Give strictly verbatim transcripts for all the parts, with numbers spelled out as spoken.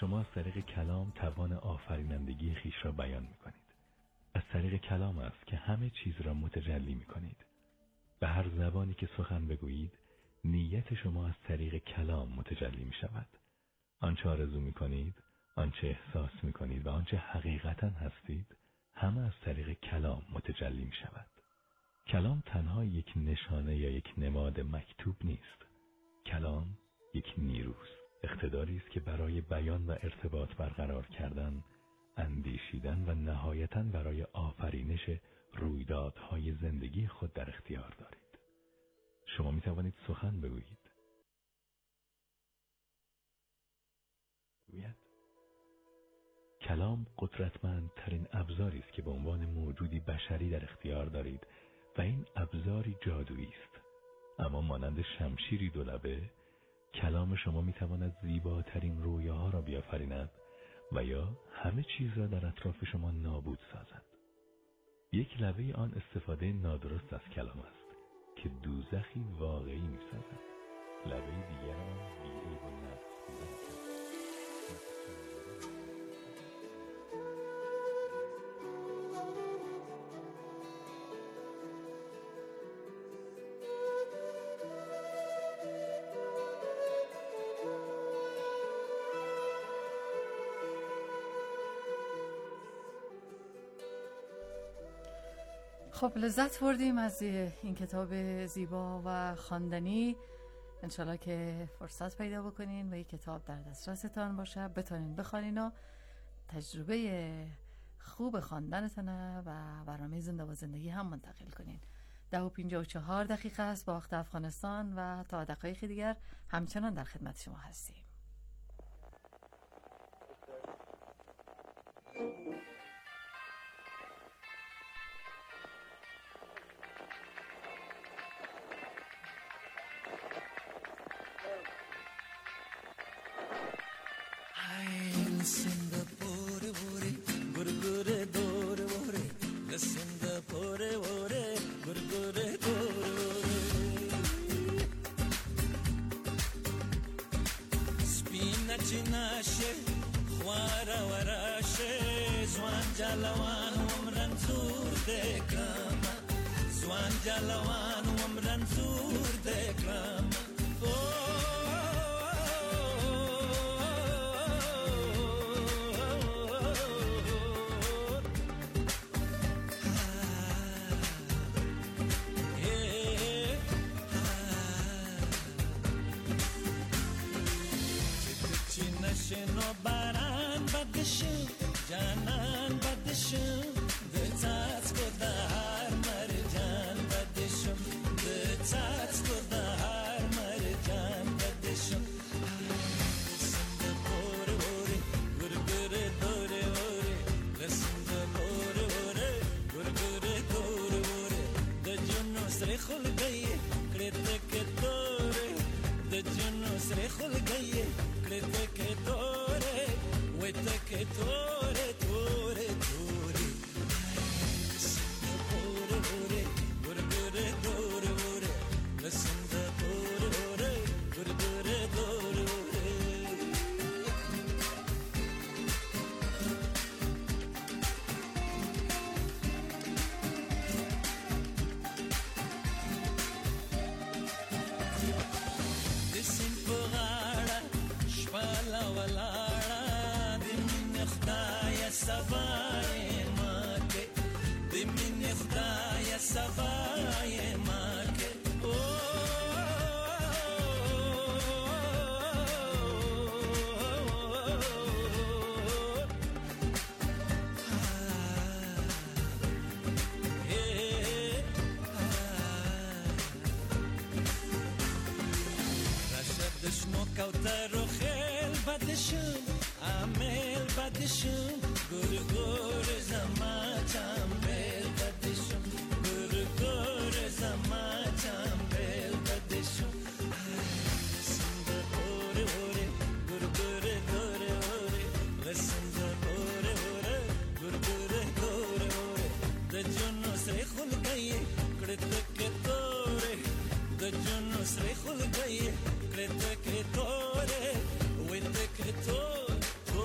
شما از طریق کلام توان آفرینندگی خیش را بیان می‌کنید. از طریق کلام است که همه چیز را متجلی می‌کنید. به هر زبانی که سخن بگویید، نیت شما از طریق کلام متجلی می‌شود. آنچه آرزو می‌کنید، آنچه احساس می‌کنید و آنچه حقیقتاً هستید، همه از طریق کلام متجلی می‌شود. کلام تنها یک نشانه یا یک نماد مکتوب نیست. کلام یک نیروست، اقتداری است که برای بیان و ارتباط برقرار کردن، اندیشیدن و نهایتاً برای آفرینش رویدادهای زندگی خود در اختیار دارید. شما می توانید سخن بگویید. گوید. کلام قدرتمندترین ابزاری است که به عنوان موجودی بشری در اختیار دارید و این ابزاری جادویی است. اما مانند شمشیری دولبه، کلام شما می تواند زیباترین رویاها را بیافریند و یا همه چیز را در اطراف شما نابود سازد. یک لبه آن استفاده نادرست از کلام است که دوزخی واقعی می سازد. لبه دیگر آن بی‌عیب و نقص بودن. خب لذت بردیم از این کتاب زیبا و خواندنی. انشالله که فرصت پیدا بکنین و این کتاب در دسترستان باشه، بتونین بخوانین و تجربه خوب خواندنتونه و برنامه زنده و زندگی هم منتقل کنین. ده و پنجاه و چهار دقیقه است با وقت افغانستان و تا دقایق دیگر همچنان در خدمت شما هستیم. Listen the pore pore gurgure dore dore listen the pore pore gurgure dore spinach nashe khwara warashe zwan jalawan umran zur dekram zwan jalawan umran zur dekram شنو باران بدشم جانان بدشم دتات کدار مرجان بدشم دتات کدار مرجان بدشم سند پور اوره گرگره دوره اوره لسند پور اوره گرگره دوره اوره د جنو سر خل گئی کړه ته دوره د جنو سر خل گئی کړه ته دوره وته کې دوره دوره دوره سند پور اوره گرگره دوره اوره لسند پور اوره گرگره دوره اوره سبای ماکه دمین خدای سبای ماکه رشد دشنو کوتر و خیل بدشم عمل بدشم gur gur zama chambel badishum gur gur zama chambel badishum sunda ore ore gur gur ore ore sunda ore ore gur gur ore ore da junno se khul gaye kret ke tore da junno se khul gaye kret ke tore wet ke tore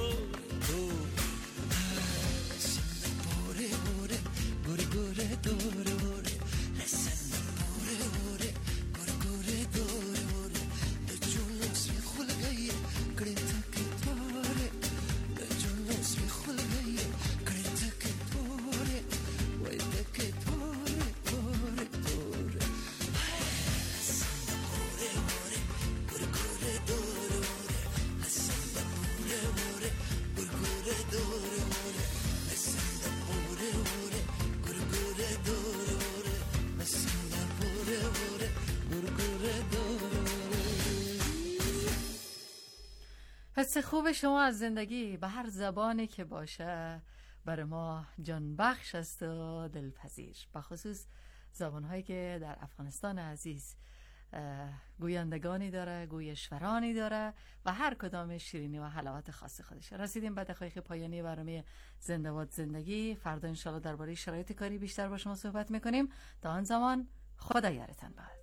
حس خوب شما از زندگی به هر زبانی که باشه برای ما جان بخش است و دلپذیر، به خصوص زبانهایی که در افغانستان عزیز گویندگانی داره، گویشورانی داره و هر کدام شیرینی و حلاوت خاص خودشه. رسیدیم به دقایق پایانی برنامه زنده باد زندگی. فردا انشالله درباره شرایط کاری بیشتر با شما صحبت میکنیم. تا آن زمان خدا یارتان باد.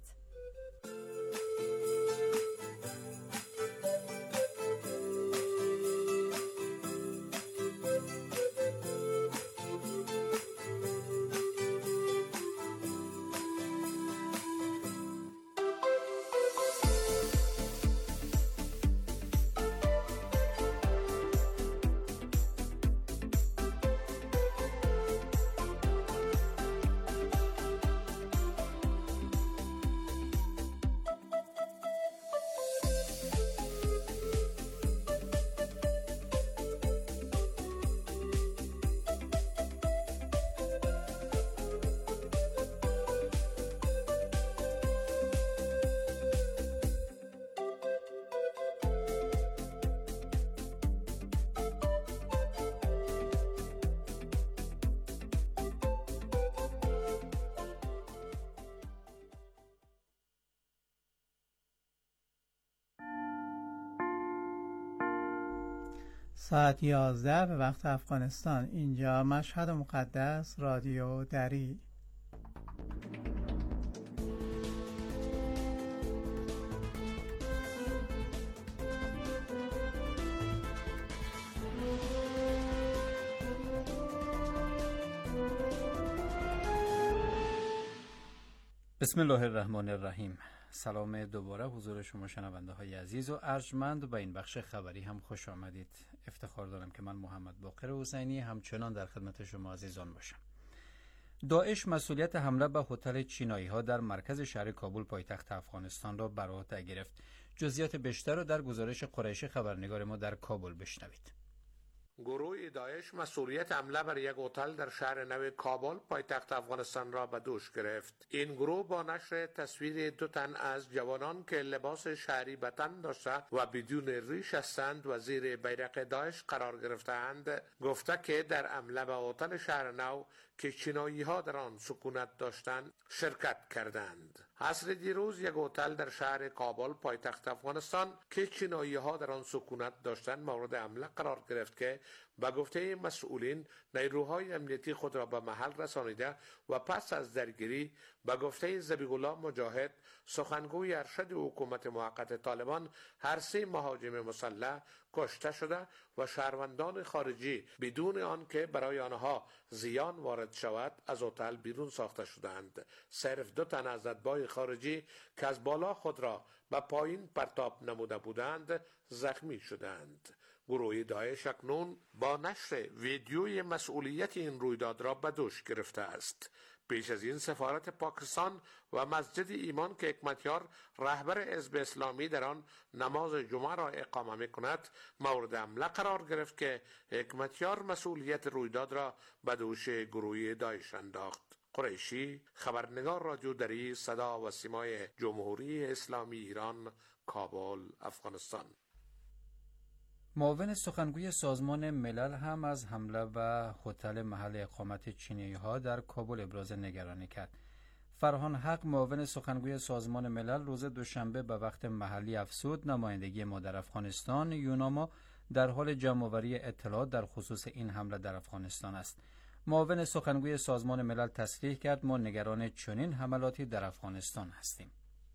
ساعت یازده به وقت افغانستان. اینجا مشهد مقدس، رادیو دری. بسم الله الرحمن الرحیم. سلام دوباره حضور شما شنونده های عزیز و ارجمند. به این بخش خبری هم خوش آمدید. افتخار دارم که من محمد باقر حسینی همچنان در خدمت شما عزیزان باشم. داعش مسئولیت حمله به هتل چینایی ها در مرکز شهر کابل پایتخت افغانستان را بر عهده گرفت. جزئیات بیشتر را در گزارش قریشی خبرنگار ما در کابل بشنوید. گروه داعش مسئولیت حمله بر یک هتل در شهر نو کابل پایتخت افغانستان را به دوش گرفت. این گروه با نشر تصویر دو تن از جوانان که لباس شهری به تن داشته و بدون ریش هستند و زیر بیرق داعش قرار گرفته‌اند، گفته که در حمله به هتل شهر نو که چینایی ها در آن سکونت داشتند شرکت کردند. عصر دیروز یک هتل در شهر کابل پایتخت افغانستان که چینایی ها در آن سکونت داشتند مورد حمله قرار گرفت که به گفته مسئولین نیروهای امنیتی خود را به محل رسانیده و پس از درگیری به گفته ذبیح الله مجاهد سخنگوی ارشد حکومت موقت طالبان هر سه مهاجم مسلح کشته شده و شهروندان خارجی بدون آنکه برای آنها زیان وارد شود از هتل بیرون ساخته شدند. صرف دو تن از اتباع خارجی که از بالا خود را به پایین پرتاب نموده بودند زخمی شدند. گروه داعش اکنون با نشر ویدیوی مسئولیت این رویداد را به دوش گرفته است. پیش از این سفارت پاکستان و مسجد ایمان که حکمتیار رهبر حزب اسلامی در آن نماز جمعه را اقامه می‌کند مورد حمله قرار گرفت که حکمتیار مسئولیت رویداد را به دوش گروه داعش انداخت. قریشی، خبرنگار رادیو دری، صدا و سیمای جمهوری اسلامی ایران، کابل، افغانستان. معاون سخنگوی سازمان ملل هم از حمله به هتل محل اقامت چینی ها در کابل ابراز نگرانی کرد. فرهان حق، معاون سخنگوی سازمان ملل، روز دوشنبه به وقت محلی افزود نمایندگی ما در افغانستان یوناما در حال جمع‌آوری اطلاعات در خصوص این حمله در افغانستان است. معاون سخنگوی سازمان ملل تصریح کرد ما نگران چنین حملاتی در افغانستان هستیم.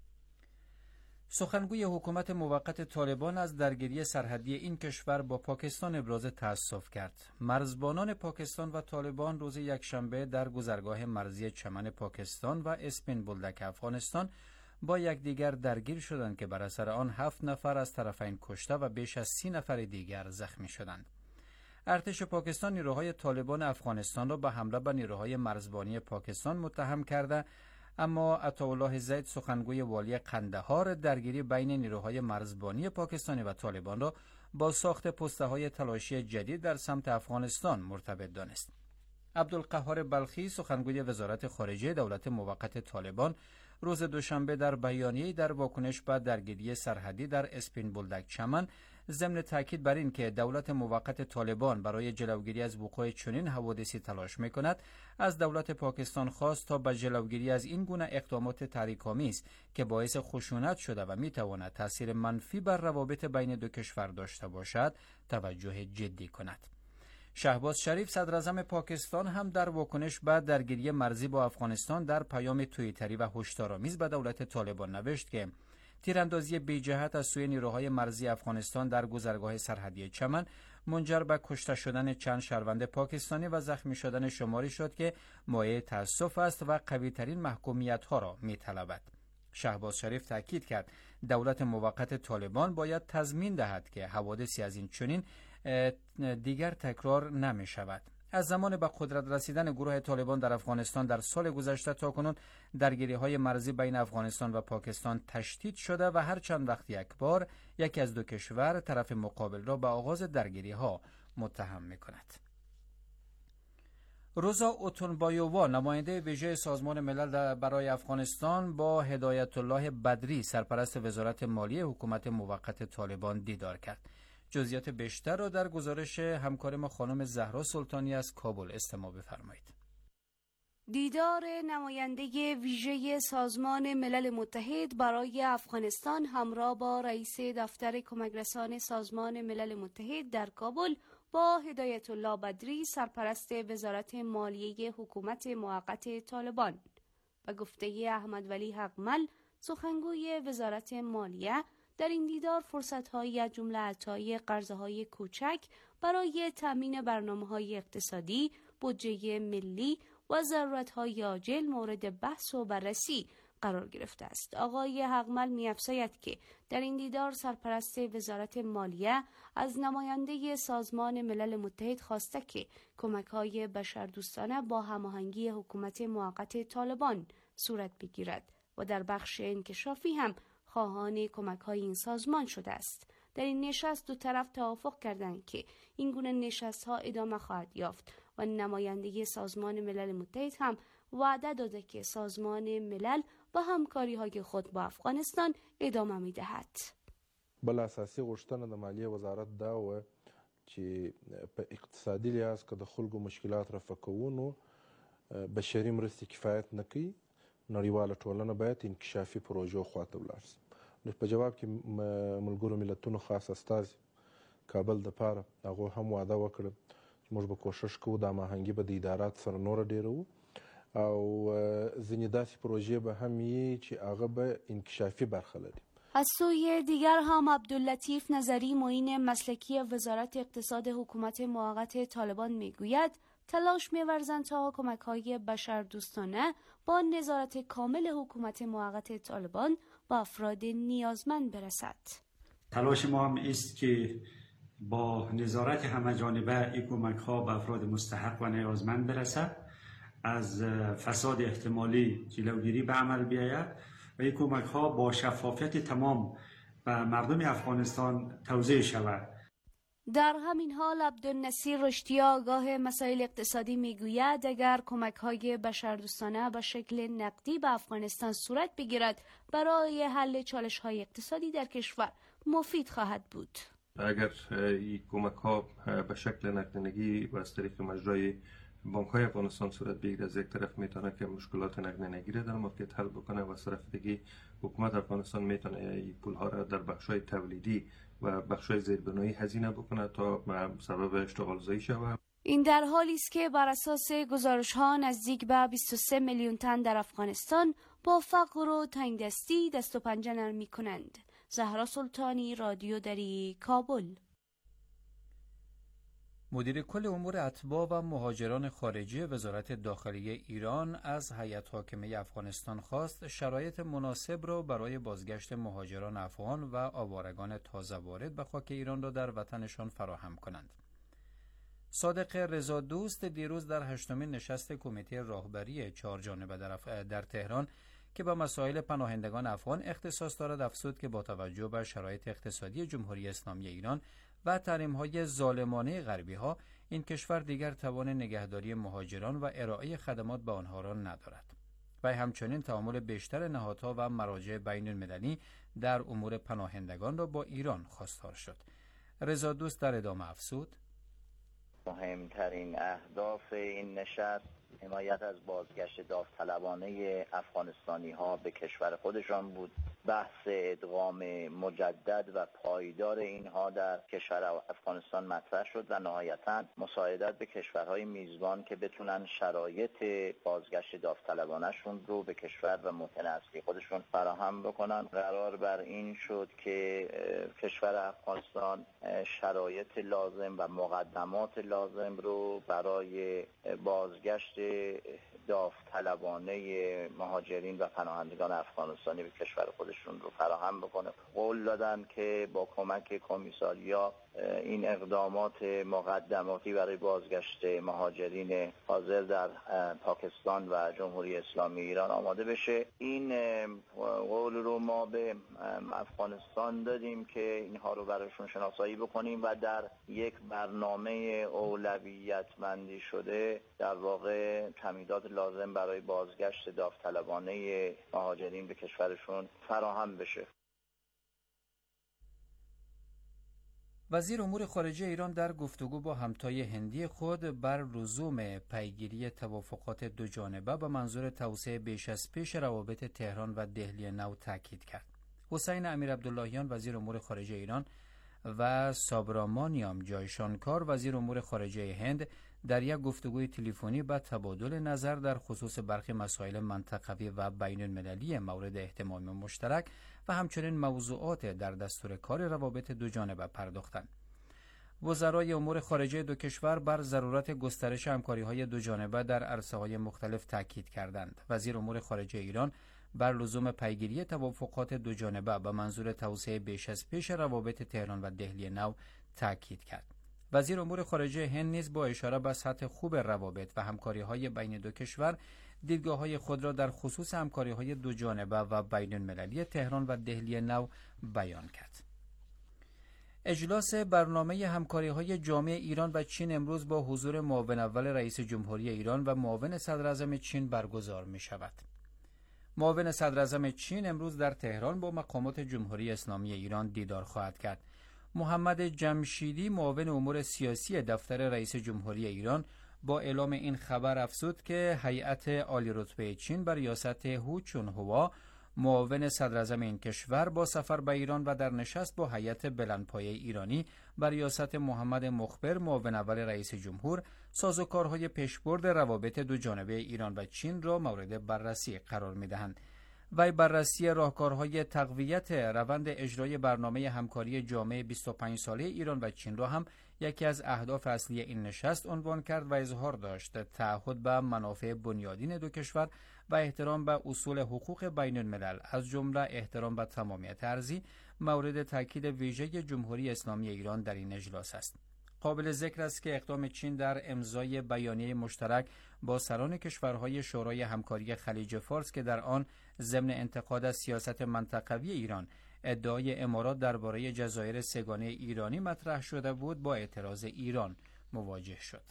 سخنگوی حکومت موقت طالبان از درگیری سرحدی این کشور با پاکستان ابراز تأسف کرد. مرزبانان پاکستان و طالبان روز یکشنبه در گذرگاه مرزی چمن پاکستان و اسپین بولدک افغانستان با یکدیگر درگیر شدند که بر اثر آن هفت نفر از طرفین کشته و بیش از سی نفر دیگر زخمی شدند. ارتش پاکستان نیروهای طالبان افغانستان را به حمله به نیروهای مرزبانی پاکستان متهم کرده، اما عطاالله زید، سخنگوی والی قندهار، درگیری بین نیروهای مرزبانی پاکستانی و طالبان را با ساخت پسته‌های تلاشی جدید در سمت افغانستان مرتبط دانست. عبدالقهار بلخی، سخنگوی وزارت خارجه دولت موقت طالبان، روز دوشنبه در بیانیه‌ای در واکنش به درگیری سرحدی در اسپین بولدک چمن ضمن تاکید بر این که دولت موقت طالبان برای جلوگیری از وقوع چنین حوادثی تلاش می‌کند، از دولت پاکستان خواست تا به جلوگیری از این گونه اقدامات تحریک‌آمیز که باعث خشونت شده و می‌تواند تأثیر منفی بر روابط بین دو کشور داشته باشد، توجه جدی کند. شهباز شریف صدراعظم پاکستان هم در واکنش به درگیری مرزی با افغانستان در پیام توییتری و هشدارآمیز به دولت طالبان نوشت که تیراندازی بی‌جهت از سوی نیروهای مرزی افغانستان در گذرگاه سرحدی چمن منجر به کشته شدن چند شهروند پاکستانی و زخمی شدن شماری شد که مایه تأسف است و قوی‌ترین محکومیت‌ها را می‌طلبد. شهباز شریف تاکید کرد دولت موقت طالبان باید تضمین دهد که حوادثی از این چنین دیگر تکرار نمی شود. از زمان به قدرت رسیدن گروه طالبان در افغانستان در سال گذشته تا کنون درگیری های مرزی بین افغانستان و پاکستان تشدید شده و هر چند وقت یک بار یکی از دو کشور طرف مقابل را به آغاز درگیری ها متهم می کند. روزا اوتونبایووا نماینده ویژه سازمان ملل برای افغانستان با هدایت الله بدری سرپرست وزارت مالی حکومت موقت طالبان دیدار کرد. جزئیات بیشتر را در گزارش همکار ما خانم زهرا سلطانی از کابل استماع بفرمایید. دیدار نماینده ویژه سازمان ملل متحد برای افغانستان همراه با رئیس دفتر کمکرسان سازمان ملل متحد در کابل با هدایت الله بدری سرپرست وزارت مالیه حکومت موقت طالبان. به گفته احمد ولی حقمل سخنگوی وزارت مالیه، در این دیدار فرصت‌هایی از جمله عطای قرضه‌های کوچک برای تامین برنامه‌های اقتصادی، بودجه ملی و ضرورت‌های عاجل مورد بحث و بررسی قرار گرفته است. آقای حقمل می‌افزاید که در این دیدار سرپرست وزارت مالیه از نماینده سازمان ملل متحد خواسته که کمک‌های بشردوستانه با هماهنگی حکومت موقت طالبان صورت بگیرد و در بخش انکشافی هم خواهان کمک‌های این سازمان شده است. در این نشست دو طرف توافق کردند که این گونه نشست‌ها ادامه خواهد یافت و نماینده سازمان ملل متحد هم وعده داده که سازمان ملل با همکاری‌های خود با افغانستان ادامه می‌دهد. بل اساسي غوښتنه د مالیې وزارت دا و چې په اقتصادي لحاظ که د خلکو مشکلات رفع کوو نو بشري مرستې کفایت نه کوي، نړیواله ټولنه باید انکشافي پروژو خواته ولاړ شي. نو په جواب کې ملګرو ملتونو خاص استازي کابل دپاره هغو هم وعده وکړه چې موږ به کوشش کوو د هماهنګي به د ادارات سره نوره ډېروو او ځینې داسې پروژې به هم وي چې هغه به انکشافي برخه لري. از سوی دیگر هم عبداللطیف نظری معین مسلکی وزارت اقتصاد حکومت موقت طالبان میگوید تلاش می‌ورزند تا کمک‌های بشردوستانه با نظارت کامل حکومت موقت طالبان با افراد نیازمند برسد. تلاش ما هم است که با نظارت همه‌جانبه این کمک‌ها به افراد مستحق و نیازمند برسد، از فساد احتمالی جلوگیری به عمل بیاید و این کمک‌ها با شفافیت تمام به مردم افغانستان توزیع شود. در همین حال عبدالنصیر رشدی آگاه مسائل اقتصادی میگوید اگر کمک‌های بشردوستانه به شکل نقدی به افغانستان صورت بگیرد برای حل چالش‌های اقتصادی در کشور مفید خواهد بود. اگر این کمک‌ها به شکل نقدینگی و از طریق مجرای بانک‌های افغانستان صورت بگیرد، از یک طرف میتونه که مشکلات نقدینگی را در موقعیت حل بکنه و از طرف دیگه حکومت افغانستان میتونه این پول‌ها را در بخش‌های تولیدی و بخش‌های زیربنایی هزینه بکنه تا سبب اشتغالزایی شود. این در حالی است که بر اساس گزارش‌ها نزدیک به بیست و سه میلیون تن در افغانستان با فقر و تنگدستی دست و پنجه نرم می‌کنند. زهرا سلطانی، رادیو دری، کابل. مدیر کل امور اتباع و مهاجران خارجی وزارت داخلی ایران از هیئت حاکمه افغانستان خواست شرایط مناسب را برای بازگشت مهاجران افغان و آوارگان تازه وارد به خاک ایران را در وطنشان فراهم کنند. صادق رضا دوست دیروز در هشتمین نشست کمیته راهبری چهار جانبه در, اف... در تهران که به مسائل پناهندگان افغان اختصاص دارد افزود که با توجه به شرایط اقتصادی جمهوری اسلامی ایران و تحریم‌های ظالمانه غربی‌ها این کشور دیگر توان نگهداری مهاجران و ارائه خدمات به آنها را ندارد. و همچنین تعامل بیشتر نهادها و مراجع بین‌المللی در امور پناهندگان را با ایران خواستار شد. رضا دوست در ادامه افزود: مهمترین اهداف این نشست حمایت از بازگشت داوطلبانه افغانستانی ها به کشور خودشان بود، بحث ادغام مجدد و پایدار اینها در کشور افغانستان مطرح شد و نهایتاً مساعدت به کشورهای میزبان که بتونن شرایط بازگشت داوطلبانه‌شون رو به کشور و موطن اصلی خودشون فراهم بکنن. قرار بر این شد که کشور افغانستان شرایط لازم و مقدمات لازم رو برای بازگشت داوطلبانه مهاجرین و پناهندگان افغانستانی به کشور خودشون رو فراهم بکنه. قول دادن که با کمک کمیساریا این اقدامات مقدماتی برای بازگشت مهاجرین حاضر در پاکستان و جمهوری اسلامی ایران آماده بشه. این قول رو ما به افغانستان دادیم که اینها رو براشون شناسایی بکنیم و در یک برنامه اولویتمندی شده در واقع تمهیدات لازم برای بازگشت داوطلبانه مهاجرین به کشورشون فراهم بشه. وزیر امور خارجه ایران در گفتگو با همتای هندی خود بر لزوم پیگیری توافقات دو جانبه به منظور توسعه بیش از پیش روابط تهران و دهلی نو تاکید کرد. حسین امیر عبداللهیان وزیر امور خارجه ایران و سابرامانیام جایشانکار وزیر امور خارجه هند در یک گفتگوی تلفنی با تبادل نظر در خصوص برخی مسائل منطقوی و بین المللی مورد اهتمام مشترک و همچنین موضوعات در دستور کار روابط دو جانبه پرداختند. وزرای امور خارجه دو کشور بر ضرورت گسترش همکاری‌های دو جانبه در عرصه‌های مختلف تاکید کردند. وزیر امور خارجه ایران بر لزوم پیگیری توافقات دو جانبه به منظور توسعه بیش از پیش روابط تهران و دهلی نو تاکید کرد. وزیر امور خارجه هند نیز با اشاره به سطح خوب روابط و همکاری‌های بین دو کشور دیدگاه‌های خود را در خصوص همکاری‌های دو جانبه و بین المللی تهران و دهلی نو بیان کرد. اجلاس برنامه همکاری‌های جامع ایران و چین امروز با حضور معاون اول رئیس جمهوری ایران و معاون صدراعظم چین برگزار می‌شود. معاون صدراعظم چین امروز در تهران با مقامات جمهوری اسلامی ایران دیدار خواهد کرد. محمد جمشیدی معاون امور سیاسی دفتر رئیس جمهوری ایران با اعلام این خبر افزود که هیئت عالی رتبه چین بر ریاست هو چونهوا معاون صدراعظم این کشور با سفر به ایران و در نشست با هیئت بلندپایه ایرانی بر ریاست محمد مخبر معاون اول رئیس جمهور سازوکارهای پیشبرد روابط دو جانبه ایران و چین را مورد بررسی قرار می‌دهند. وی بررسی راهکارهای تقویت روند اجرای برنامه همکاری جامع بیست و پنج ساله ایران و چین را هم یکی از اهداف اصلی این نشست عنوان کرد و اظهار داشت تعهد به منافع بنیادین دو کشور و احترام به اصول حقوق بین الملل از جمله احترام به تمامیت ارضی مورد تاکید ویژه جمهوری اسلامی ایران در این اجلاس است. قابل ذکر است که اقدام چین در امضای بیانیه مشترک با سران کشورهای شورای همکاری خلیج فارس که در آن ضمن انتقاد از سیاست منطقوی ایران ادعای امارات درباره جزایر سه‌گانه ایرانی مطرح شده بود با اعتراض ایران مواجه شد.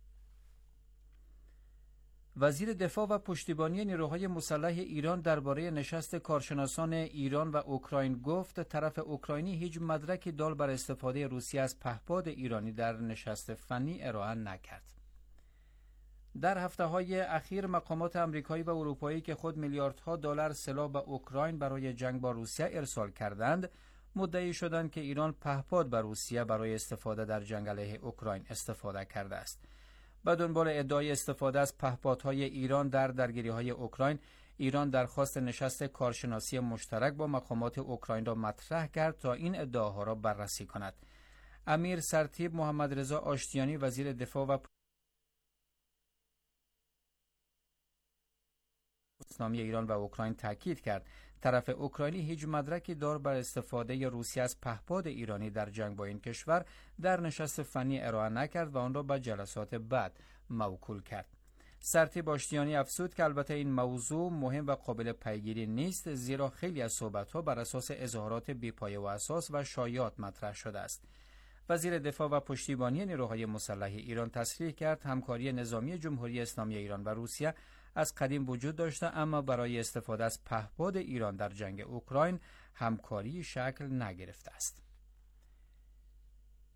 وزیر دفاع و پشتیبانی نیروهای مسلح ایران درباره نشست کارشناسان ایران و اوکراین گفت طرف اوکراینی هیچ مدرکی دال بر استفاده روسیه از پهپاد ایرانی در نشست فنی ارائه نکرد. در هفته‌های اخیر مقامات آمریکایی و اروپایی که خود میلیاردها دلار سلاح به اوکراین برای جنگ با روسیه ارسال کردند، مدعی شدند که ایران پهپاد به روسیه برای استفاده در جنگ علیه اوکراین استفاده کرده است. به دنبال ادعای استفاده از پهپادهای ایران در درگیری‌های اوکراین، ایران درخواست نشست کارشناسی مشترک با مقامات اوکراین را مطرح کرد تا این ادعاها را بررسی کند. امیر سرتیپ محمد رضا آشتیانی وزیر دفاع و اسلامی ایران و اوکراین تاکید کرد طرف اوکراینی هیچ مدرکی دار بر استفاده روسیه از پهپاد ایرانی در جنگ با این کشور در نشست فنی ارائه نکرد و آن را به جلسات بعد موکول کرد. سرتیپ آشتیانی افزود که البته این موضوع مهم و قابل پیگیری نیست، زیرا خیلی از صحبت‌ها بر اساس اظهارات بی‌پایه و اساس و شایعات مطرح شده است. وزیر دفاع و پشتیبانی نیروهای مسلح ایران تصریح کرد همکاری نظامی جمهوری اسلامی ایران و روسیه از قدیم وجود داشته، اما برای استفاده از پهپاد ایران در جنگ اوکراین همکاری شکل نگرفته است.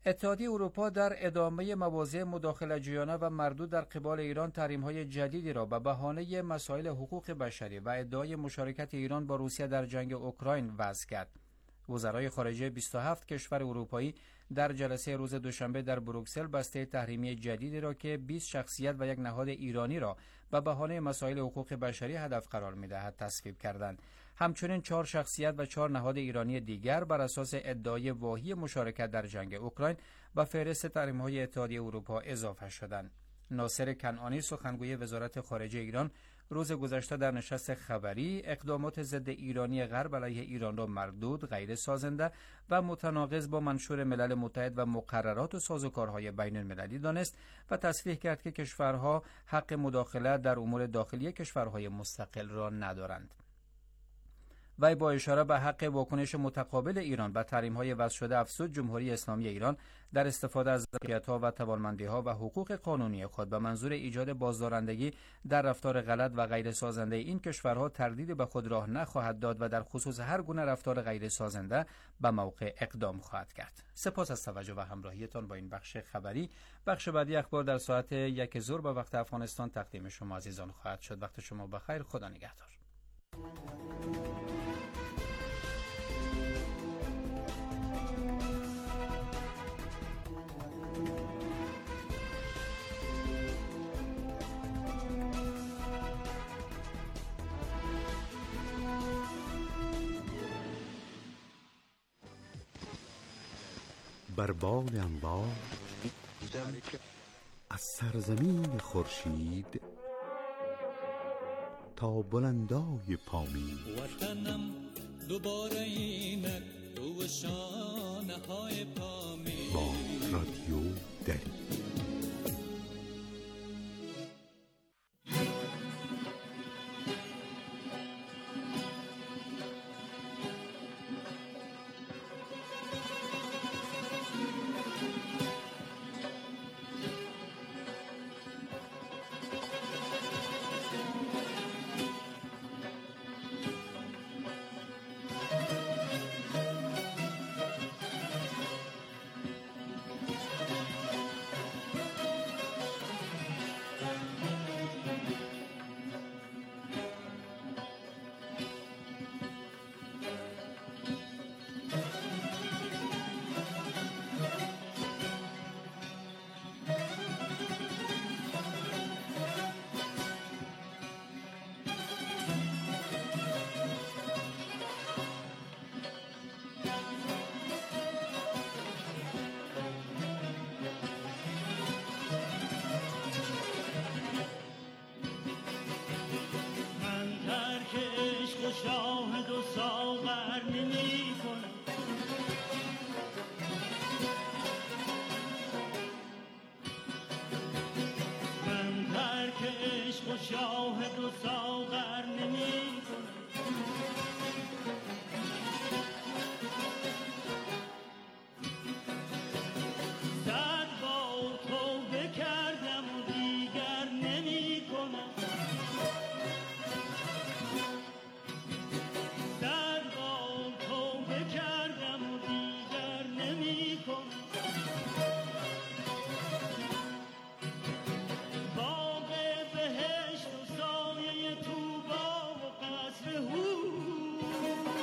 اتحادیه اروپا در ادامه مواضع مداخله‌جویانه و مردود در قبال ایران تحریم‌های جدیدی را به بهانه مسائل حقوق بشری و ادعای مشارکت ایران با روسیه در جنگ اوکراین وضع کرد. وزرای خارجه بیست و هفت کشور اروپایی در جلسه روز دوشنبه در بروکسل بسته تحریمی جدیدی را که بیست شخصیت و یک نهاد ایرانی را به بهانه مسائل حقوق بشری هدف قرار می‌دهد تصویب کردند. همچنین چهار شخصیت و چهار نهاد ایرانی دیگر بر اساس ادعای واهی مشارکت در جنگ اوکراین به فهرست تحریم‌های اتحادیه اروپا اضافه شدند. ناصر کنعانی سخنگوی وزارت خارجه ایران روز گذشته در نشست خبری اقدامات ضد ایرانی غرب علیه ایران را مردود، غیر سازنده و متناقض با منشور ملل متحد و مقررات و سازوکارهای بین المللی دانست و تصریح کرد که کشورها حق مداخله در امور داخلی کشورهای مستقل را ندارند. وی با اشاره به حق واکنش متقابل ایران به تحریم‌های وضع شده افزود جمهوری اسلامی ایران در استفاده از ظرفیت‌ها و توانمندی‌ها و حقوق قانونی خود به منظور ایجاد بازدارندگی در رفتار غلط و غیر سازنده این کشورها تردیدی به خود راه نخواهد داد و در خصوص هر گونه رفتار غیر سازنده به موقع اقدام خواهد کرد. سپاس از توجه و همراهیتان با این بخش خبری. بخش بعدی اخبار در ساعت یک ظهر به وقت افغانستان تقدیم شما عزیزان خواهد شد. وقت شما بخیر. خدا نگهدار. بر بال انوار از سرزمین خورشید تا بلندای پامین وطنم دوباره اینک رو شانه های پامین با رادیو دری. شاهد و ساغر نمی کنم من ترک عشق و شاهد و ساغر نمی کنم صد بار توبه کردم و دیگر نمی کنم باغ بهشت و سایه طوبی و قصر هور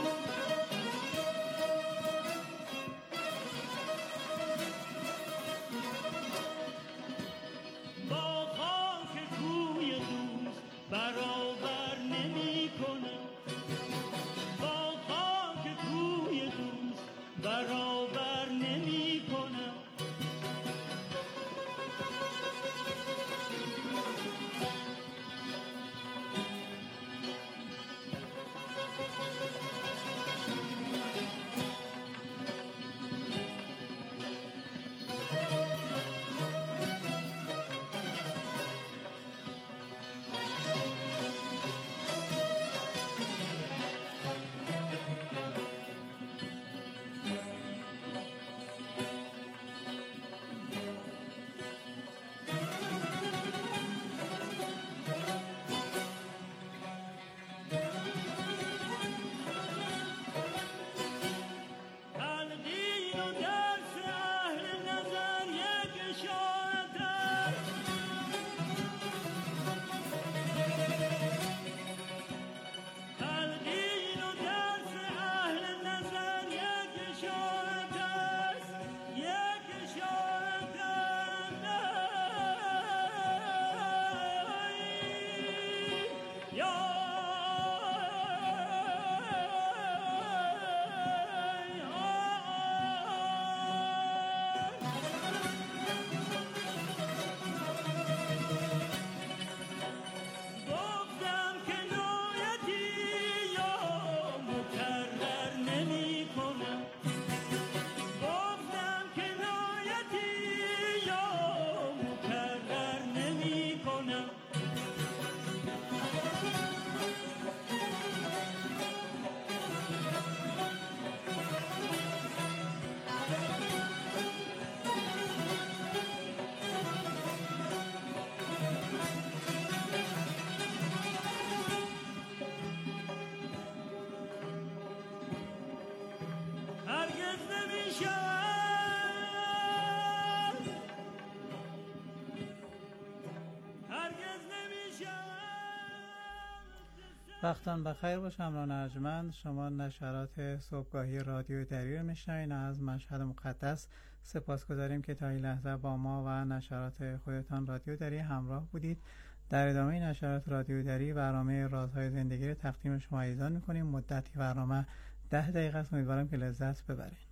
وقتان بخیر باشه. امران ارجمند، شما نشرات صبحگاهی رادیو دری رو میشنوین. از مشهد مقدس سپاسگزاریم که تا این لحظه با ما و نشرات خودتان رادیو دری همراه بودید. در ادامه نشرات رادیو دری برنامه رازهای زندگی رو تقدیم شما عزیزان میکنیم. مدتی برنامه ده دقیقه است. امیدوارم که لذت ببرید.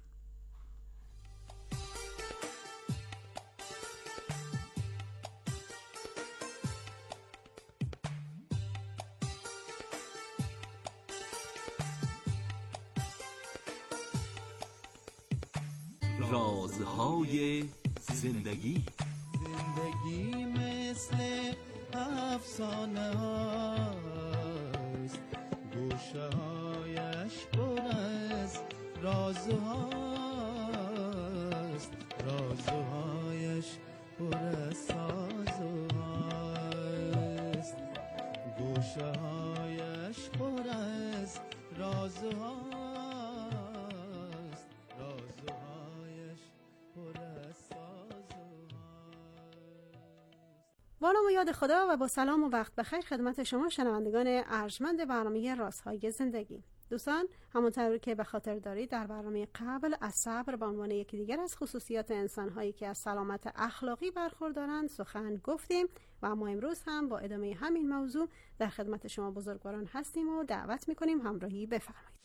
رازهای زندگی. زندگی مثل افسانه هاست، گوشه هایش پر از رازهاست، رازهایش پر از سازهاست، گوشه هایش پر از رازهاست. با نام و یاد خدا و با سلام و وقت بخیر خدمت شما شنوندگان ارجمند برنامه رازهای زندگی. دوستان، همونطور که به خاطر دارید در برنامه قبل از صبر به عنوان یکی دیگر از خصوصیات انسان‌هایی که از سلامت اخلاقی برخوردارند سخن گفتیم و ما امروز هم با ادامه همین موضوع در خدمت شما بزرگواران هستیم و دعوت می‌کنیم همراهی بفرمایید.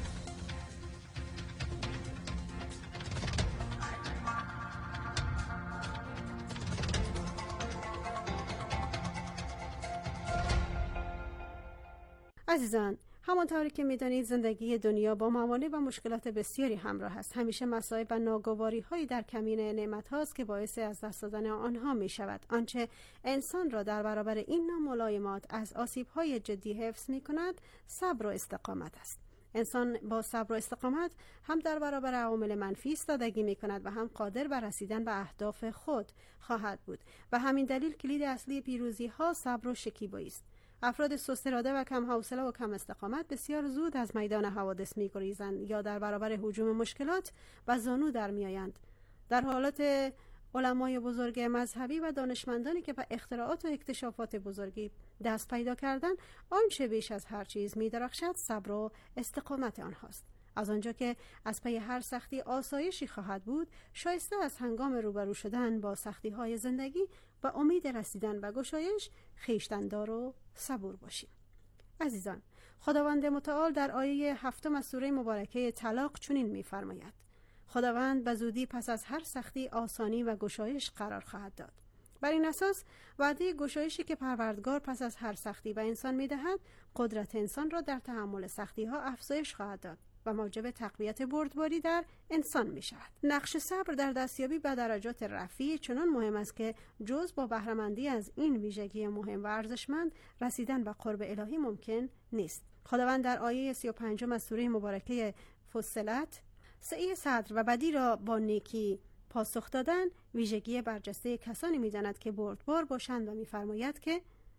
عزیزان، همانطوری که می‌دانید زندگی دنیا با موانع و مشکلات بسیاری همراه است. همیشه مصائب و ناگواری‌هایی در کمین نعمت هاست که باعث از دست دادن آنها می شود. آنچه انسان را در برابر این نوع ملایمات از آسیب‌های جدی حفظ می کند صبر و استقامت است. انسان با صبر و استقامت هم در برابر عوامل منفی ایستادگی می کند و هم قادر بر رسیدن به اهداف خود خواهد بود و همین دلیل کلید اصلی پیروزی ها صبر و شکیبایی است. افراد سست اراده و کم حوصله و کم استقامت بسیار زود از میدان حوادث می‌گریزند یا در برابر هجوم مشکلات و زانو در میآیند. در حالت علمای بزرگ مذهبی و دانشمندانی که به اختراعات و اکتشافات بزرگی دست پیدا کردند، آنچه بیش از هر چیز می‌درخشد صبر و استقامت آنهاست. از آنجا که از پی هر سختی آسایشی خواهد بود، شایسته از هنگام روبرو شدن با سختی‌های زندگی و امید رسیدن به گشایش خویشتن‌دار و صبور باشیم. عزیزان، خداوند متعال در آیه هفتم از سوره مبارکه طلاق چنین می‌فرماید: خداوند به زودی پس از هر سختی آسانی و گشایش قرار خواهد داد. بر این اساس وعده گشایشی که پروردگار پس از هر سختی به انسان می‌دهد، قدرت انسان را در تحمل سختی‌ها افزایش خواهد داد و موجب تقویت بردباری در انسان می شود. نقش صبر در دستیابی به درجات رفیع چنان مهم است که جز با بهره‌مندی از این ویژگی مهم و ارزشمند رسیدن به قرب الهی ممکن نیست. خداوند در آیه سی و پنج از سوره مبارکه فصلت سعی صدر و بدی را با نیکی پاسخ دادن ویژگی برجسته کسانی می داند که بردبار باشند و می فرماید که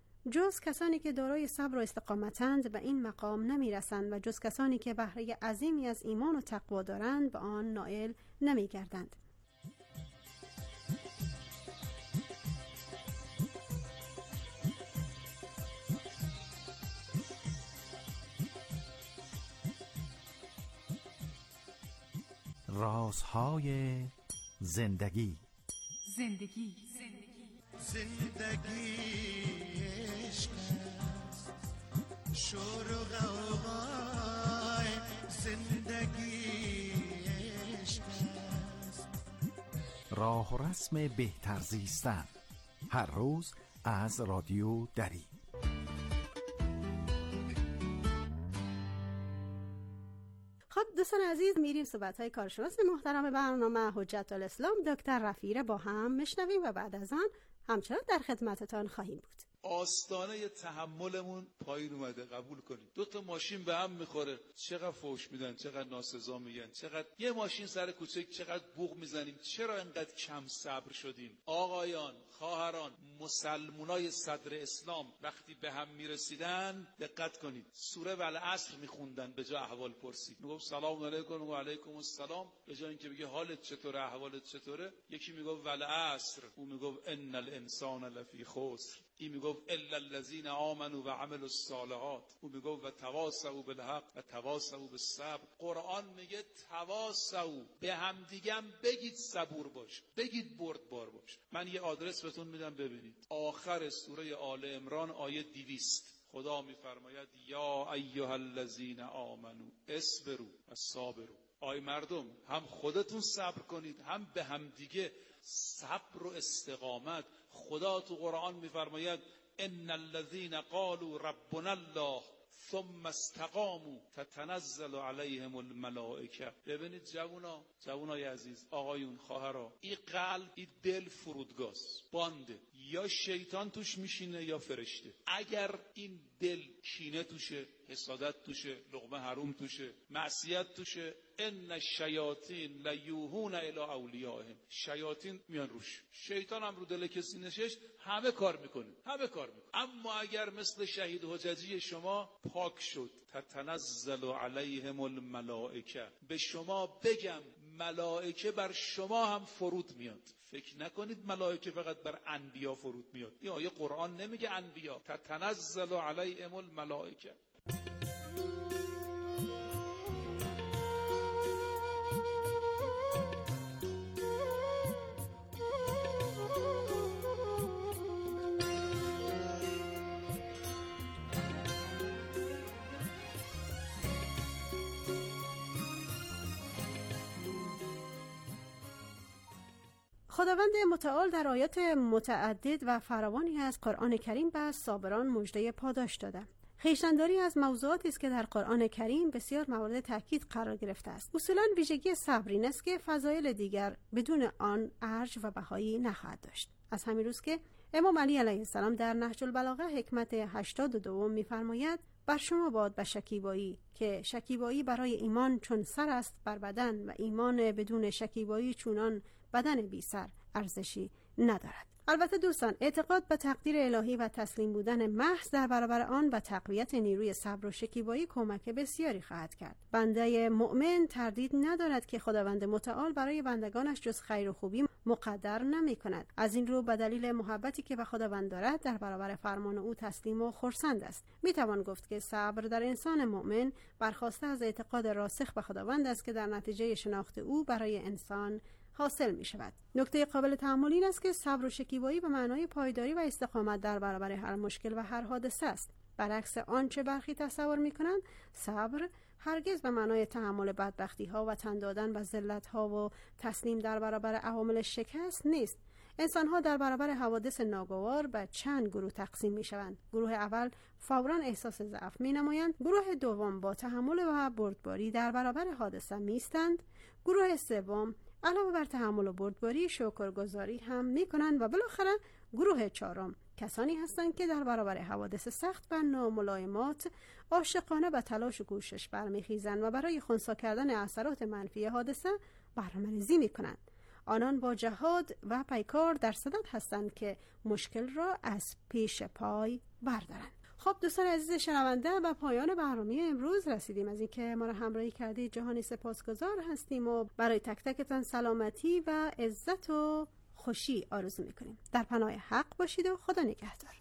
جز کسانی که دارای صبر و استقامتند به این مقام نمی رسند و جز کسانی که بهره عظیمی از ایمان و تقوا دارند به آن نائل نمی گردند. رازهای زندگی. زندگی زندگی عشق است، شور و غوغای زندگی عشق است. راه و رسم بهتر زیستن، هر روز از رادیو دری. خب دوستان عزیز، میریم صحبت‌های کارشناس محترم برنامه حجت الاسلام دکتر رفیع با هم میشنویم و بعد از آن همچنان در خدمتتان خواهیم بود. آستانه تحملمون پایین اومده، قبول کنید. دو تا ماشین به هم میخوره، چقدر فوش میدن، چقدر ناسزا میگن، چقدر یه ماشین سر کوچه چقدر بوق میزنیم. چرا اینقدر کم صبر شدیم؟ آقایان، خواهران، مسلمانای صدر اسلام وقتی به هم میرسیدن دقت کنید، سوره والعصر میخوندن به جای احوال پرسی. میگفت سلام علیکم و علیکم السلام، به جای اینکه بگه حالت چطوره، احوالت چطوره، یکی میگفت والعصر، اون میگفت ان الانسان لفی خسر. این میگفت الا الذین آمنوا و عملوا الصالحات، اون میگفت و تواصوا بالحق و تواصوا بالصبر. قرآن میگه تواصوا، به هم دیگه هم بگید صبور باش، بگید بردبار باش. من یه آدرس بهتون میدم ببینید، آخر سوره آل عمران آیه دویست خدا میفرماید یا ایها الذین آمنوا اصبروا و صابروا. آی مردم، هم خودتون صبر کنید، هم به هم دیگه صبر و استقامت. خدا تو قرآن میفرماید ان الذين قالوا ربنا الله ثم استقاموا تتنزل عليهم الملائکه. ببینید جوونا، جوونای عزیز، آقایون، خواهرها، این قلب، این دل فرودگاست، بانده، یا شیطان توش میشینه یا فرشته. اگر این دل کینه توشه، حسادت توشه، لقمه حروم توشه، معصیت توشه، ان الشیاطین لیوحون الی اولیائهم، شیاطین میان روش، شیطان هم رو دل کسی نشست، همه کار میکنه، همه کار میکنه. اما اگر مثل شهید حججی شما پاک شد، تتنزل علیهم الملائکه، به شما بگم ملائکه بر شما هم فرود میاد. فکر نکنید ملائکه فقط بر انبیا فرود میاد، این آیه قرآن نمیگه انبیا، تتنزل علیهم الملائکه. خداوند متعال در آیات متعدد و فراوانی از قرآن کریم به صابران مژده پاداش داده. خویشتن‌داری از موضوعاتی است که در قرآن کریم بسیار مورد تاکید قرار گرفته است. اصولاً ویژگی صبر این است که فضایل دیگر بدون آن ارج و بهایی نخواهد داشت. از همین روز که امام علی علیه السلام در نهج البلاغه حکمت هشتاد و دو می‌فرماید بر شما باد به شکیبایی، که شکیبایی برای ایمان چون سر است بر بدن و ایمان بدون شکیبایی چونان بدن بی سر ارزشی ندارد. البته دوستان، اعتقاد به تقدیر الهی و تسلیم بودن محض در برابر آن و تقویت نیروی صبر و شکیبایی کمک بسیاری خواهد کرد. بنده مؤمن تردید ندارد که خداوند متعال برای بندگانش جز خیر و خوبی مقدر نمی کند. از این رو به دلیل محبتی که به خداوند دارد در برابر فرمان او تسلیم و خرسند است. می توان گفت که صبر در انسان مؤمن برخواسته از اعتقاد راسخ به خداوند است که در نتیجه شناخت او برای انسان حاصل می شود. نکته قابل تأمل این است که صبر و شکیبایی به معنای پایداری و استقامت در برابر هر مشکل و هر حادثه است. برعکس آنچه برخی تصور می کنند، صبر هرگز به معنای تحمل بدبختی ها و تن دادن به ذلت ها و تسلیم در برابر عوامل شکست نیست. انسان ها در برابر حوادث ناگوار به چند گروه تقسیم می شوند. گروه اول فوراً احساس ضعف می نمایند. گروه دوم با تحمل و بردباری در برابر حادثه می ایستند. گروه سوم علاوه بر تحمل و بردباری شکرگزاری هم می کنند و بالاخره گروه چهارم کسانی هستند که در برابر حوادث سخت و ناملایمات عاشقانه به تلاش و کوشش برمیخیزند و برای خنثی کردن اثرات منفی حادثه برنامه‌ریزی می کنند. آنان با جهاد و پیکار در صدد هستند که مشکل را از پیش پای بردارند. خب دوستان عزیز شنونده، به پایان برنامه امروز رسیدیم. از اینکه ما را همراهی کردید جهانی سپاسگزار هستیم و برای تک تکتان سلامتی و عزت و خوشی آرزو میکنیم. در پناه حق باشید و خدا نگهدار.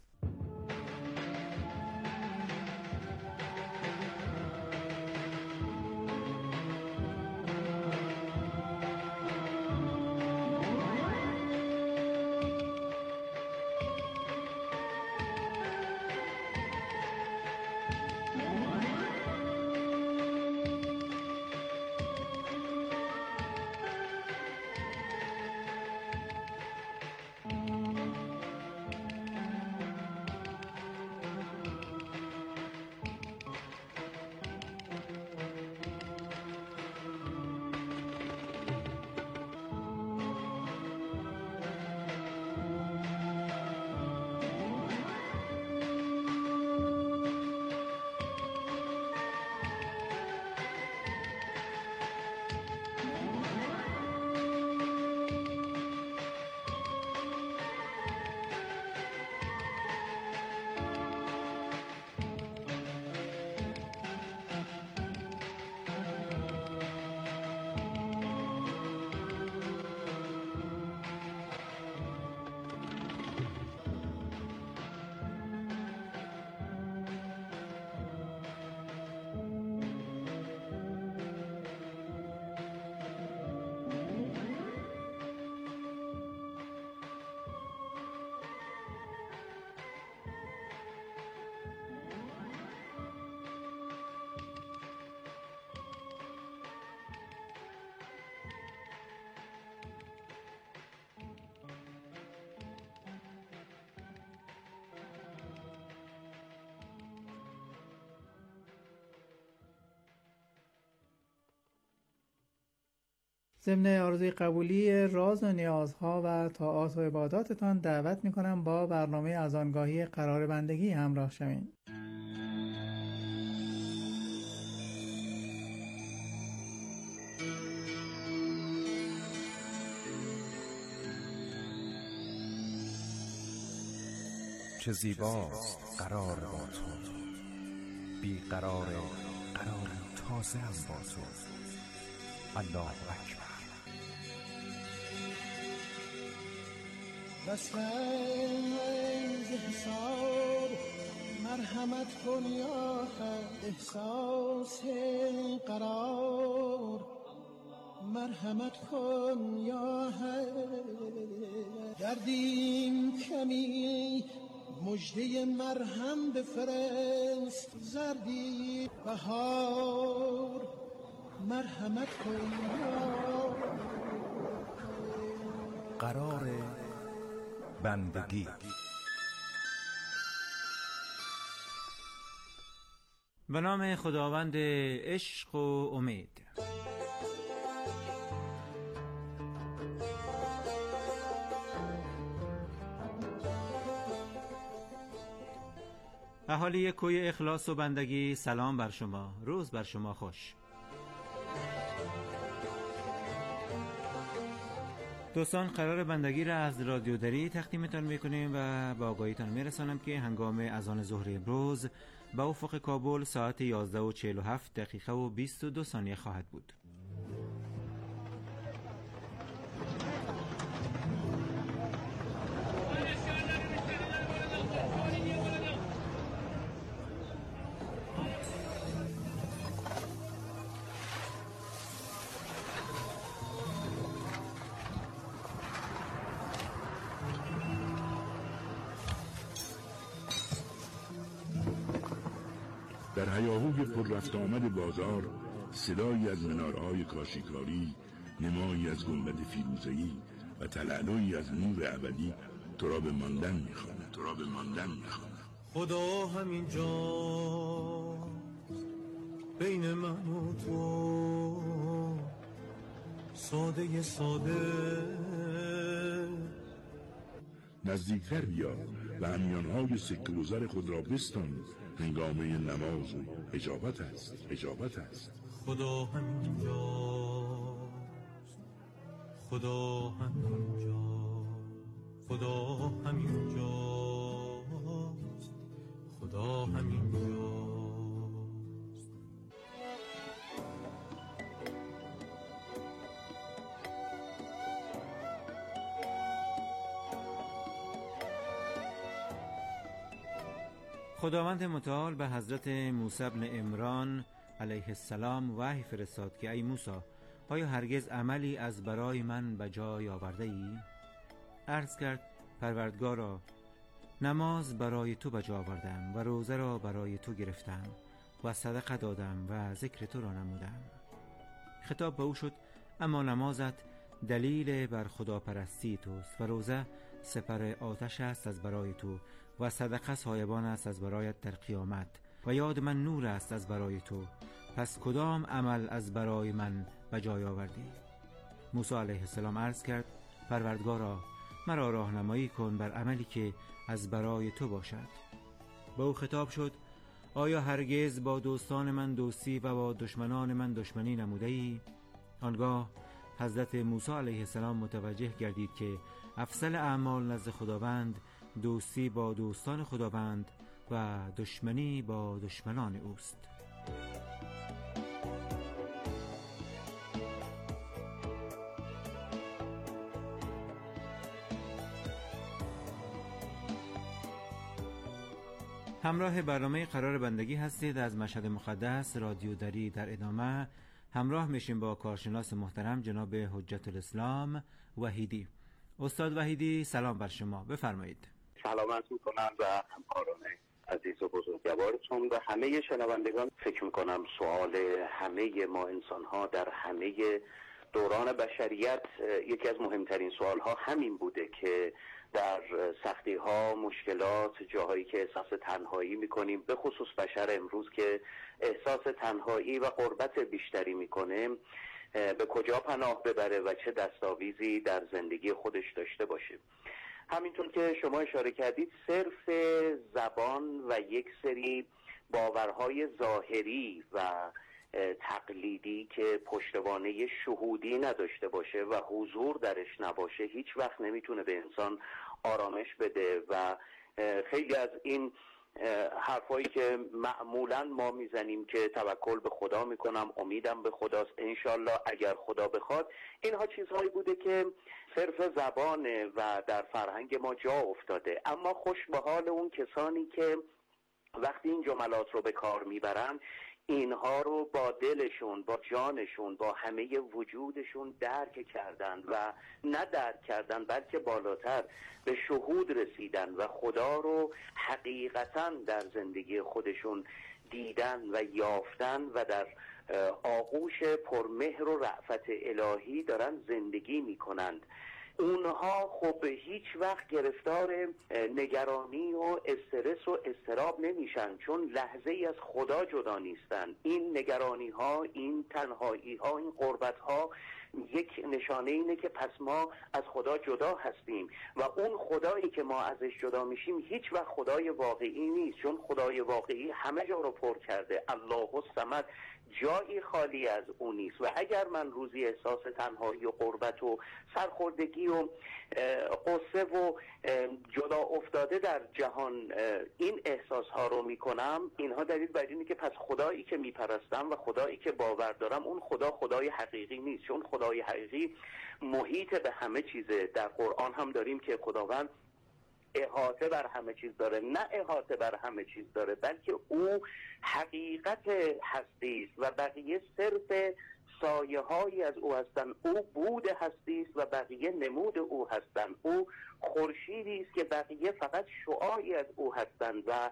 ضمن آرزوی قبولی راز و نیازها و طاعات و عباداتتان دعوت میکنم با برنامه اذانگاهی قرار بندگی همراه شوین. چه زیباست قرار با تو، بی قرار قرار تازه هم با تو. الله اکبر. بس از حساب مرحمت کن یا حد، احساس قرار مرحمت کن یا حد. دردیم کمی مجده مرهم بفرست، زردی بهار مرحمت کن یا قرار بندگی. به نام خداوند عشق و امید. اهالی کوی اخلاص و بندگی، سلام بر شما، روز بر شما خوش. دوستان، قرار بندگی را از رادیو دری تقدیمتان میکنیم و با آگاهیتان میرسانم که هنگام اذان ظهر امروز به افق کابل ساعت یازده و چهل و هفت دقیقه و بیست و دو ثانیه خواهد بود. در هیاهوی پر رفت آمد بازار، صدایی از منارهای کاشیکاری، نمایی از گنبد فیروزه‌ای و تلالویی از نور ابدی تو را به ماندن می‌خواند، تو را به ماندن می‌خواند. خدا همینجا بین من و تو، ساده ساده نزدیکتر بیا و همیانهای سکه و زر خود را بستان، هنگامه نماز و اجابت است، اجابت است. خدا همینجاست، خدا همینجاست، خدا همینجاست، خدا همینجاست. خداوند متعال به حضرت موسی بن عمران علیه السلام وحی فرستاد که ای موسی، آیا هرگز عملی از برای من به جای آورده ای؟ عرض کرد پروردگارا، نماز برای تو به جا آوردم و روزه را برای تو گرفتم و صدقه دادم و ذکر تو را نمودم. خطاب به او شد اما نمازت دلیل بر خداپرستی توست و روزه سپر آتش است از برای تو و صدقه سایبان است از برایت در قیامت و یاد من نور است از برای تو، پس کدام عمل از برای من به جای آوردی؟ موسی علیه السلام عرض کرد پروردگارا، مرا راهنمایی کن بر عملی که از برای تو باشد. به او خطاب شد آیا هرگز با دوستان من دوستی و با دشمنان من دشمنی نموده ای؟ آنگاه حضرت موسی علیه السلام متوجه گردید که افضل اعمال نزد خداوند دوستی با دوستان خداوند و دشمنی با دشمنان اوست. همراه برنامه قرار بندگی هستید از مشهد مقدس رادیو دری. در ادامه همراه میشیم با کارشناس محترم جناب حجت الاسلام وحیدی. استاد وحیدی سلام بر شما، بفرمایید. سلامت میکنم و همکاران عزیز و بزرگوارتون و همه شنوندگان. فکر میکنم سوال همه ما انسان ها در همه دوران بشریت یکی از مهمترین سوال ها همین بوده که در سختی ها، مشکلات، جاهایی که احساس تنهایی میکنیم، به خصوص بشر امروز که احساس تنهایی و غربت بیشتری میکنه، به کجا پناه ببره و چه دستاویزی در زندگی خودش داشته باشه. همینطور که شما اشاره کردید، صرف زبان و یک سری باورهای ظاهری و تقلیدی که پشتوانه شهودی نداشته باشه و حضور درش نباشه هیچ وقت نمیتونه به انسان آرامش بده و خیلی از این حرفایی که معمولا ما میزنیم که توکل به خدا میکنم، امیدم به خداست، انشالله اگر خدا بخواد، اینها چیزهایی بوده که صرف زبانه و در فرهنگ ما جا افتاده. اما خوش به حال اون کسانی که وقتی این جملات رو به کار میبرن اینها رو با دلشون، با جانشون، با همه وجودشون درک کردن و نه درک کردن بلکه بالاتر به شهود رسیدن و خدا رو حقیقتاً در زندگی خودشون دیدن و یافتن و در آغوش پرمهر و رأفت الهی دارن زندگی میکنند. اونها خب هیچ وقت گرفتار نگرانی و استرس و اضطراب نمیشن، چون لحظه ای از خدا جدا نیستن. این نگرانی ها، این تنهایی ها، این غربت ها یک نشانه اینه که پس ما از خدا جدا هستیم و اون خدایی که ما ازش جدا میشیم هیچ وقت خدای واقعی نیست، چون خدای واقعی همه جا رو پر کرده. الله الصمد، جایی خالی از اون نیست. و اگر من روزی احساس تنهایی و غربت و سرخوردگی و قصه و جدا افتاده در جهان این احساس ها رو میکنم، اینها دلیل بر اینه که پس خدایی که میپرستم و خدایی که باور دارم اون خدا خدای حقیقی نیست، چون خدای حقیقی محیط به همه چیزه. در قرآن هم داریم که خداوند احاطه بر همه چیز داره، نه احاطه بر همه چیز داره بلکه او حقیقت هستی است و بقیه صرف سایه هایی از او هستند. او بود هستی است و بقیه نمود او هستند. او خورشیدی است که بقیه فقط شعاعی از او هستند. و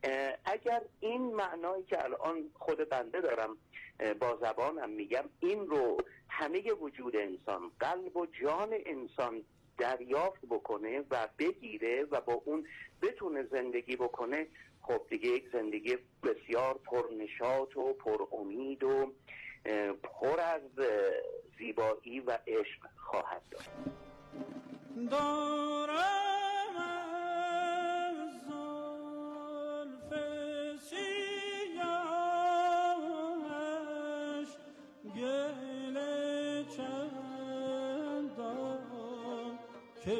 اگر این معنایی که الان خود بنده دارم با زبانم میگم این رو همه وجود انسان، قلب و جان انسان دریافت بکنه و بگیره و با اون بتونه زندگی بکنه، خب دیگه یک زندگی بسیار پرنشاط و پر امید و پر از زیبایی و عشق خواهد داشت. دارم از زلف سیاهش گله چندان که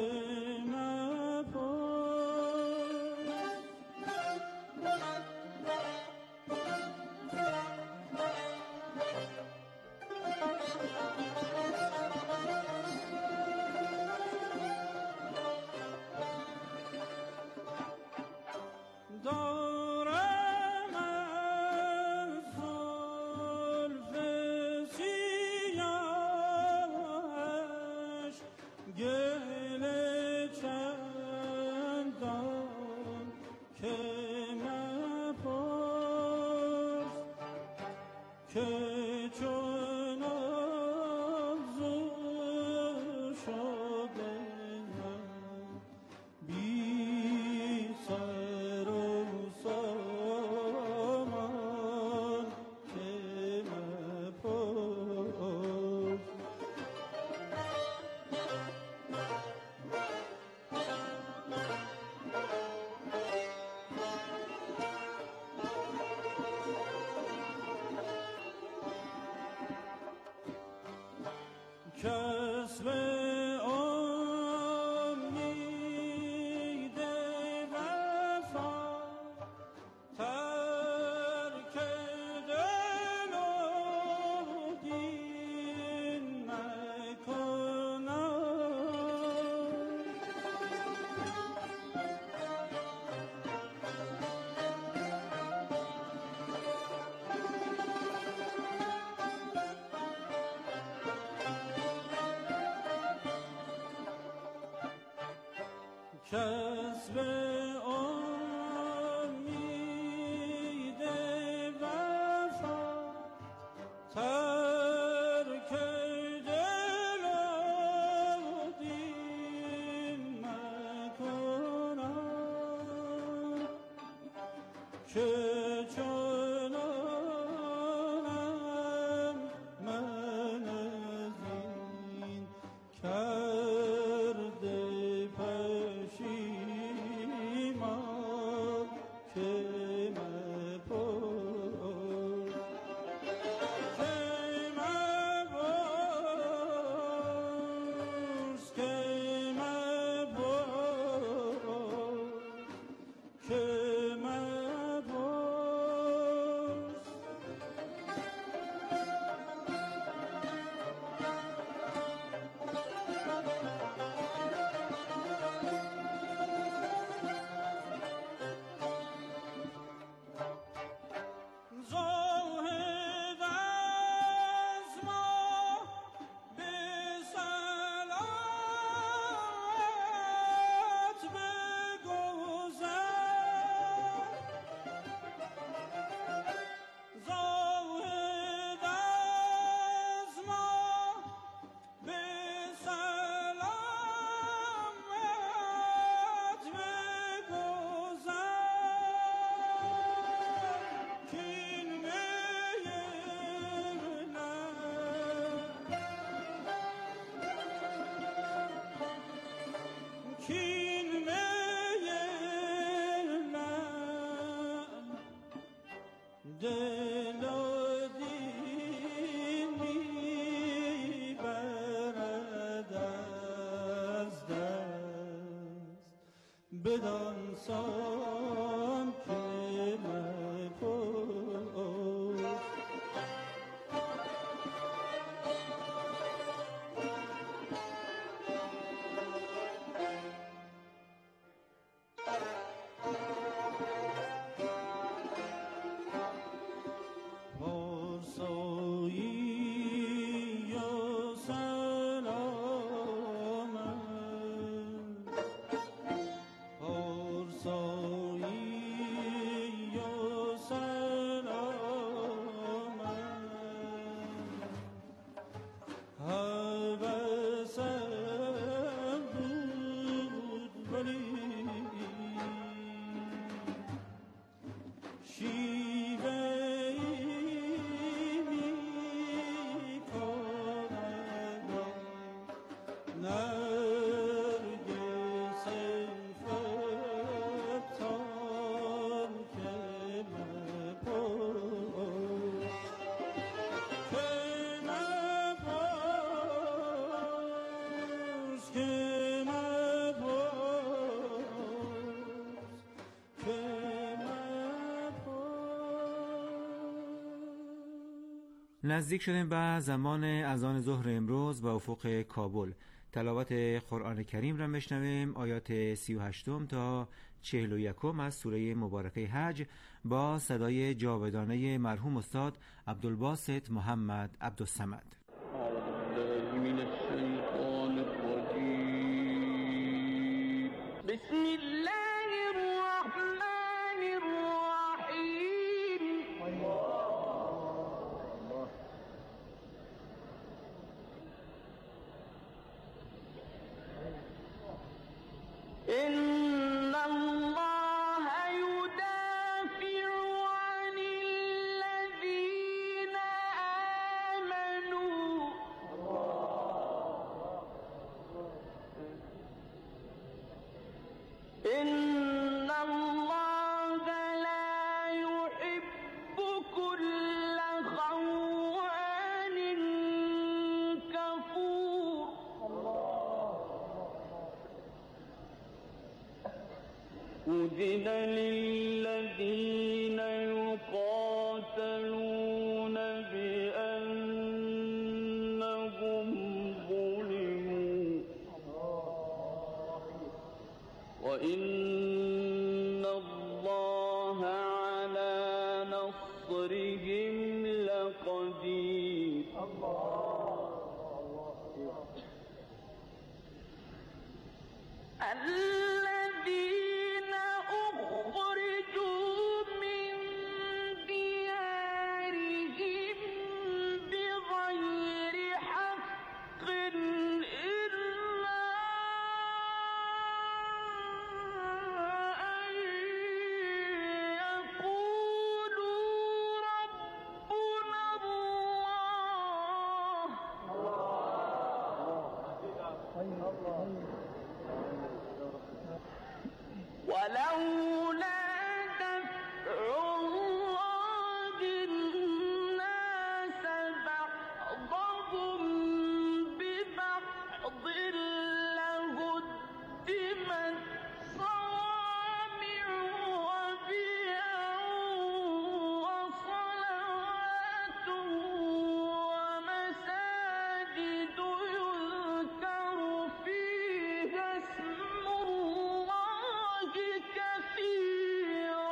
کسب امید وفا ترک دل و دین مکنم که چنانم من دل و دین میبرد از دست بدان سان که مپرس نزدیک شدیم به زمان اذان ظهر امروز به افق کابل. تلاوت قرآن کریم را میشنویم، آیات سی و هشتم تا چهل و یکم از سوره مبارکه حج با صدای جاودانه مرحوم استاد عبدالباسط محمد عبدالصمد. بسم الله الرحمن الرحیم. إن الله يدافع عن الذين آمنوا إن الله لا يحب كل خوان كفور. أذن للذين يقاتلون بأنهم ظلموا وإن الله على نصرهم لقدير. الذين أخرجوا من ديارهم بغير حق إلا أن يقولوا ربنا الله ولولا دفع الله الناس بعضهم ببعض لهدمت صوامع وبيع وصلوات ومساجد يذكر فيها اسم الله كثيرا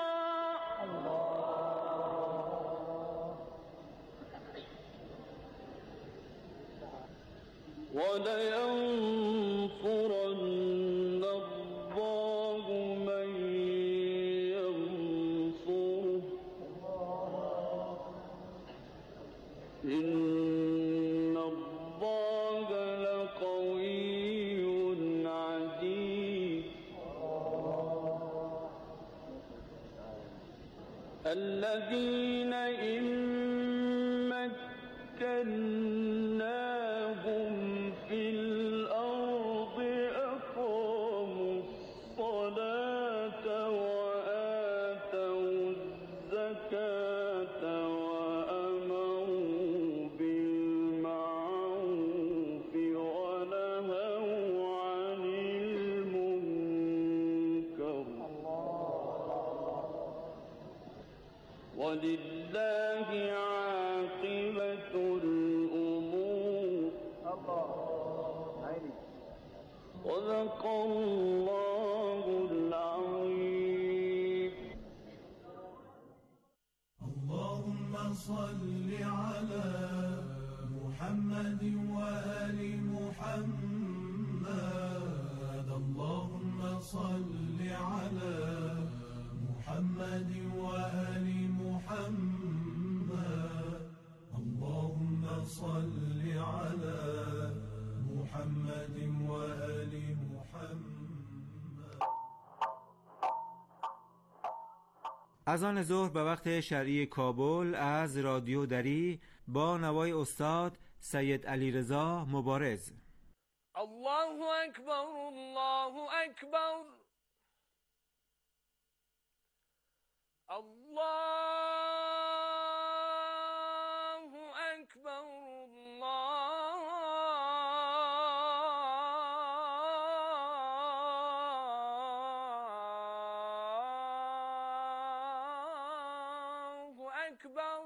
ولينصرن الله من ينصره إن الله لقوي عزيز. الذين إن مكناهم في الأرض أقاموا الصلاة وآتوا الزكاة ولله عاقبة الأمور. صدق الله العظيم. اللهم صل على محمد وآل محمد. اللهم صل على محمد وآل محمد. اللهم صل على محمد وآل محمد. از آن ظهر به وقت شرعی کابل از رادیو دری با نوای استاد سید علیرضا مبارز. الله اکبر الله اکبر الله اکبر الله اکبر.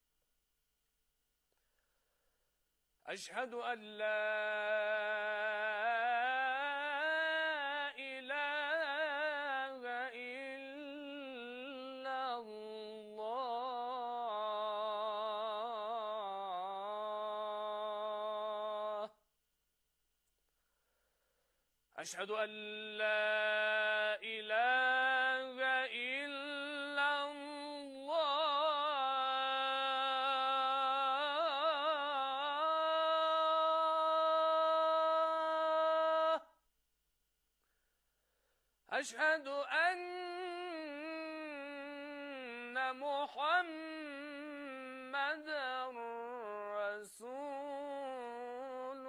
اشهد ان لا أشهد أن لا إله إلا الله. أشهد أن محمدًا رسول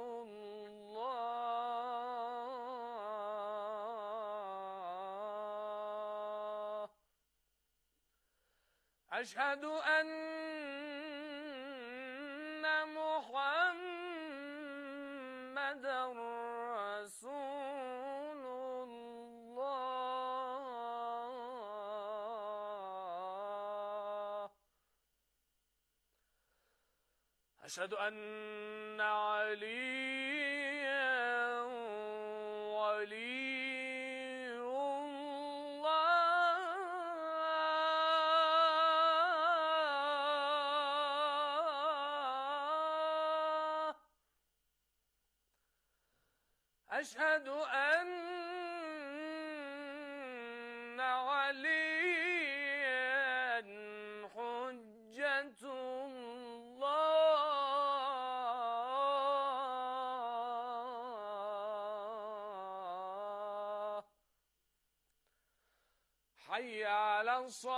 الله. أشهد أن محمدًا رسول الله. أشهد أن عليا ولي الله. أشهد أن عليا حجة الله. حي على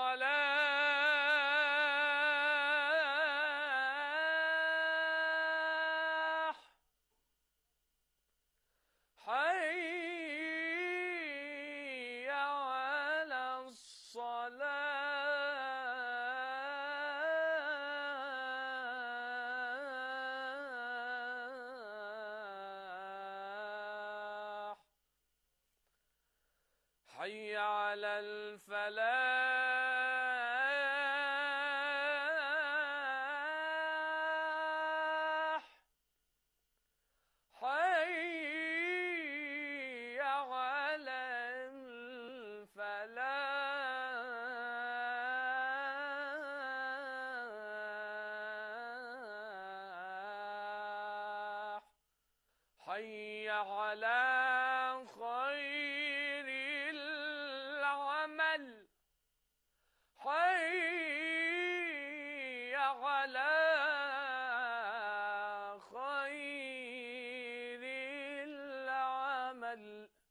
الصلاة. حي على الصلاة. حي على الفلاح. حي على الفلاح. حي على خير العمل. حي على خير العمل.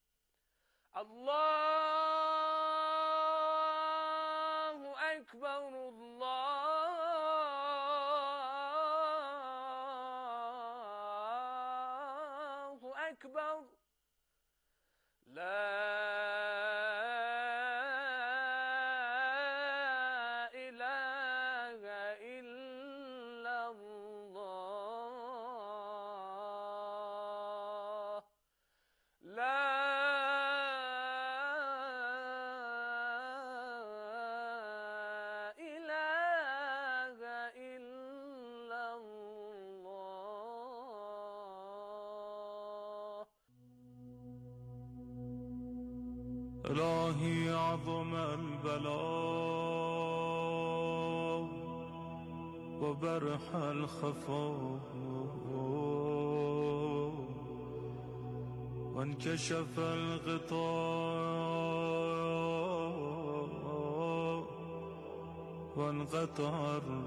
الله أكبر الله أكبر. لا إله إلهي عظم البلاء وبرح الخفاء وانكشف الغطاء وانقطع